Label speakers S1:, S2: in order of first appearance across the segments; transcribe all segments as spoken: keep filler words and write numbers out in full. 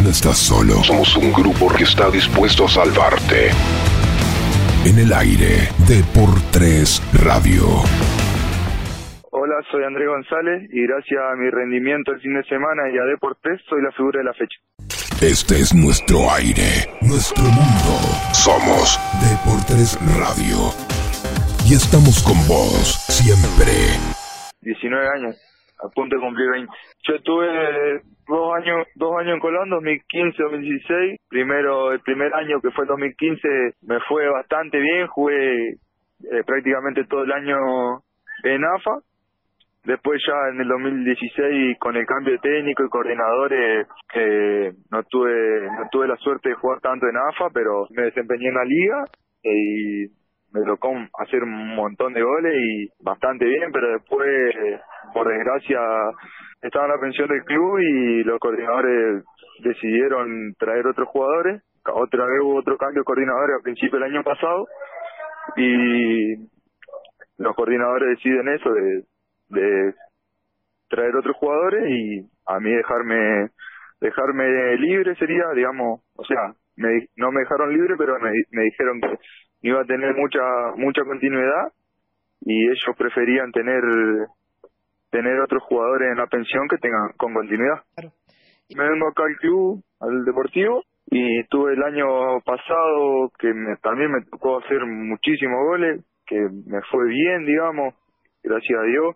S1: No estás solo. Somos un grupo que está dispuesto a salvarte. En el aire, Deportes Radio.
S2: Hola, soy Andrés González y gracias a mi rendimiento el fin de semana y a Deportes soy la figura de la fecha.
S1: Este es nuestro aire, nuestro mundo. Somos Deportes Radio. Y estamos con vos siempre.
S2: diecinueve años, a punto de cumplir veinte. Yo estuve dos años, dos años en Colón, dos mil quince, dos mil dieciséis. Primero, el primer año que fue el dos mil quince me fue bastante bien, jugué eh, prácticamente todo el año en A F A. Después ya en el dos mil dieciséis, con el cambio de técnico y coordinadores, eh, no tuve no tuve la suerte de jugar tanto en A F A, pero me desempeñé en la liga y me tocó hacer un montón de goles y bastante bien, pero después, por desgracia, estaba en la pensión del club y los coordinadores decidieron traer otros jugadores. Otra vez hubo otro cambio de coordinadores a principios del año pasado y los coordinadores deciden eso, de, de traer otros jugadores y a mí dejarme dejarme libre sería, digamos, o sea, me, no me dejaron libre, pero me, me dijeron que iba a tener mucha mucha continuidad y ellos preferían tener tener otros jugadores en la pensión que tengan con continuidad. Claro. Me vengo acá al club, al Deportivo, y tuve el año pasado que me, también me tocó hacer muchísimos goles, que me fue bien, digamos, gracias a Dios.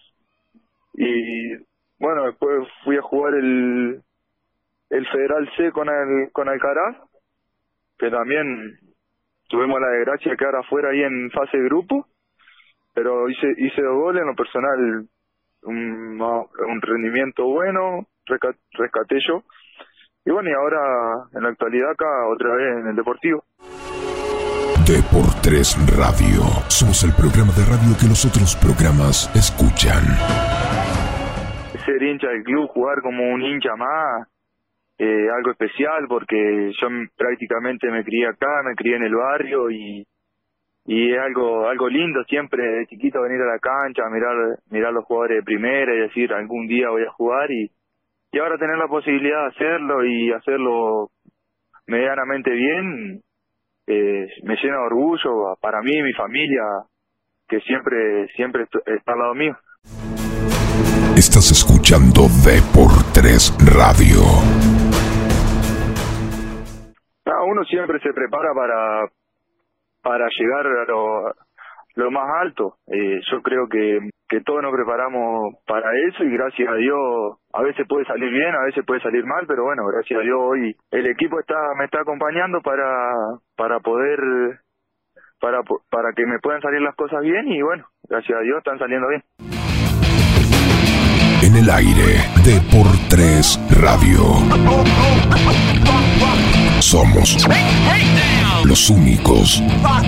S2: Y bueno, después fui a jugar el el Federal C con el con Alcaraz, que también tuvimos la desgracia de quedar afuera ahí en fase de grupo, pero hice hice dos goles en lo personal, un, un rendimiento bueno, rescat, rescaté yo. Y bueno, y ahora en la actualidad acá otra vez en el Deportivo.
S1: Deportes Radio. Somos el programa de radio que los otros programas escuchan.
S2: Ser hincha del club, jugar como un hincha más, Eh, algo especial porque yo prácticamente me crié acá, me crié en el barrio y y es algo algo lindo siempre de chiquito venir a la cancha, mirar mirar los jugadores de primera y decir algún día voy a jugar y, y ahora tener la posibilidad de hacerlo y hacerlo medianamente bien, eh, me llena de orgullo para mí y mi familia que siempre siempre está al lado mío.
S1: Estás escuchando Deportes Radio.
S2: Ah, uno siempre se prepara para para llegar a lo, lo más alto. Eh, yo creo que, que todos nos preparamos para eso y gracias a Dios a veces puede salir bien, a veces puede salir mal, pero bueno, gracias a Dios hoy el equipo está me está acompañando para para poder para para que me puedan salir las cosas bien y bueno, gracias a Dios están saliendo bien.
S1: En el aire, Deportes Radio. Somos los únicos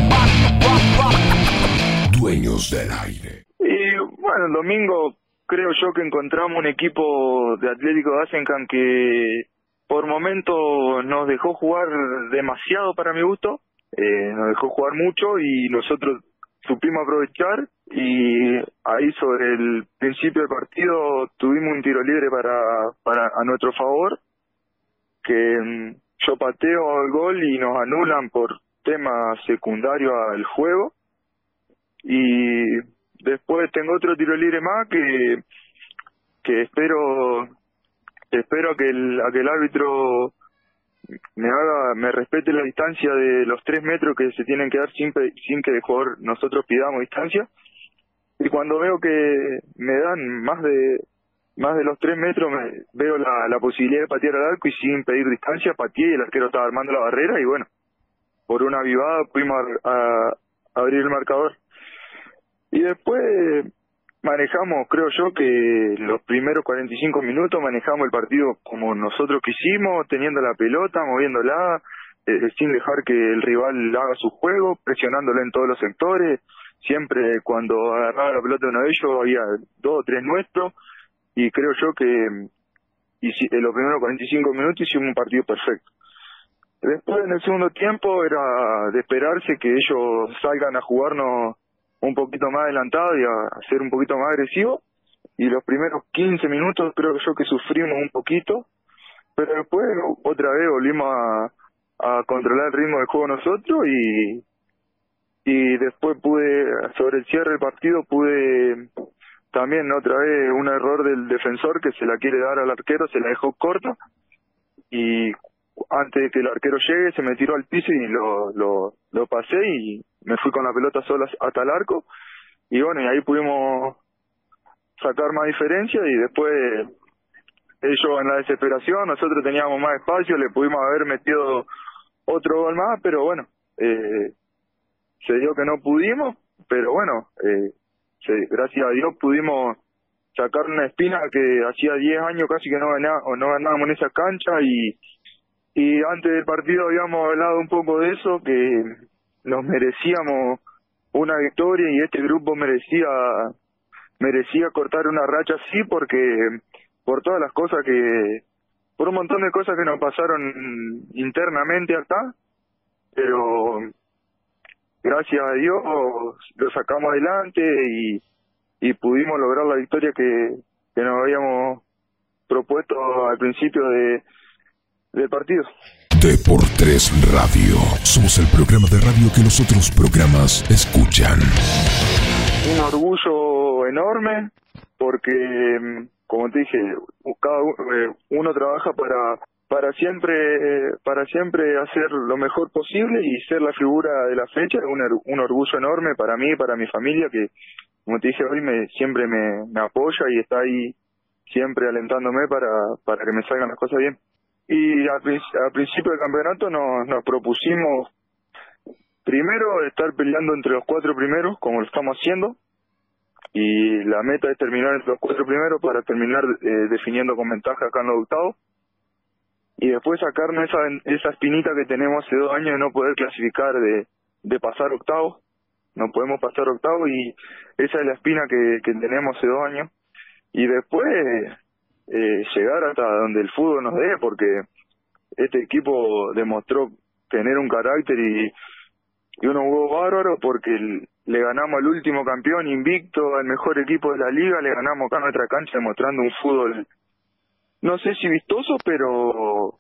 S1: dueños del aire.
S2: Y bueno, el domingo creo yo que encontramos un equipo de Atlético de Asencan que por momentos nos dejó jugar demasiado para mi gusto, eh, nos dejó jugar mucho y nosotros supimos aprovechar y ahí sobre el principio del partido tuvimos un tiro libre para, para a nuestro favor, que mm, yo pateo el gol y nos anulan por temas secundarios al juego y después tengo otro tiro libre más que que espero espero que el, a que el árbitro me haga, me respete la distancia de los tres metros que se tienen que dar sin, sin que el jugador nosotros pidamos distancia y cuando veo que me dan más de más de los tres metros me, veo la, la posibilidad de patear al arco y sin pedir distancia pateé y el arquero estaba armando la barrera y bueno, por una avivada pudimos a, a, a abrir el marcador y después manejamos, creo yo que los primeros cuarenta y cinco minutos manejamos el partido como nosotros quisimos, teniendo la pelota, moviéndola, eh, sin dejar que el rival haga su juego, presionándolo en todos los sectores. Siempre cuando agarraba la pelota de uno de ellos había dos o tres nuestros y creo yo que y si, en los primeros cuarenta y cinco minutos hicimos un partido perfecto. Después en el segundo tiempo era de esperarse que ellos salgan a jugarnos un poquito más adelantado y a ser un poquito más agresivo y los primeros quince minutos creo yo que sufrimos un poquito pero después otra vez volvimos a, a controlar el ritmo del juego nosotros y y después pude, sobre el cierre del partido, pude también otra vez un error del defensor que se la quiere dar al arquero, se la dejó corta y antes de que el arquero llegue se me tiró al piso y lo, lo, lo pasé y me fui con la pelota sola hasta el arco y bueno, y ahí pudimos sacar más diferencia y después ellos en la desesperación, nosotros teníamos más espacio, le pudimos haber metido otro gol más, pero bueno, eh, se dio que no pudimos, pero bueno, eh, se, gracias a Dios pudimos sacar una espina que hacía diez años casi que no, ganá, o no ganábamos en esa cancha y, y antes del partido habíamos hablado un poco de eso, que nos merecíamos una victoria y este grupo merecía merecía cortar una racha así porque por todas las cosas que, por un montón de cosas que nos pasaron internamente acá, pero gracias a Dios lo sacamos adelante y, y pudimos lograr la victoria que, que nos habíamos propuesto al principio de, del partido.
S1: Deportes Radio. Somos el programa de radio que los otros programas escuchan.
S2: Un orgullo enorme porque, como te dije, cada uno, uno trabaja para para siempre para siempre hacer lo mejor posible y ser la figura de la fecha. Un, un orgullo enorme para mí y para mi familia que, como te dije hoy, me siempre me, me apoya y está ahí siempre alentándome para para que me salgan las cosas bien. Y al, al principio del campeonato nos, nos propusimos primero estar peleando entre los cuatro primeros, como lo estamos haciendo, y la meta es terminar entre los cuatro primeros para terminar eh, definiendo con ventaja acá en los octavos, y después sacarnos esa esa espinita que tenemos hace dos años de no poder clasificar, de, de pasar octavos. No podemos pasar octavos y esa es la espina que, que tenemos hace dos años. Y después eh, llegar hasta donde el fútbol nos dé, porque este equipo demostró tener un carácter y, y uno jugó bárbaro porque el, le ganamos al último campeón invicto, al mejor equipo de la liga, le ganamos acá en nuestra cancha demostrando un fútbol, no sé si vistoso, pero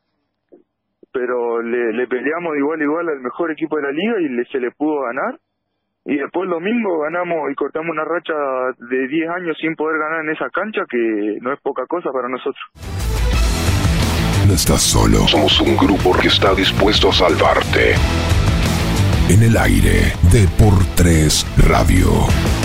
S2: pero le, le peleamos de igual a igual al mejor equipo de la liga y le, se le pudo ganar. Y después el domingo ganamos y cortamos una racha de diez años sin poder ganar en esa cancha, que no es poca cosa para nosotros.
S1: No estás solo. Somos un grupo que está dispuesto a salvarte. En el aire, Deportes Radio.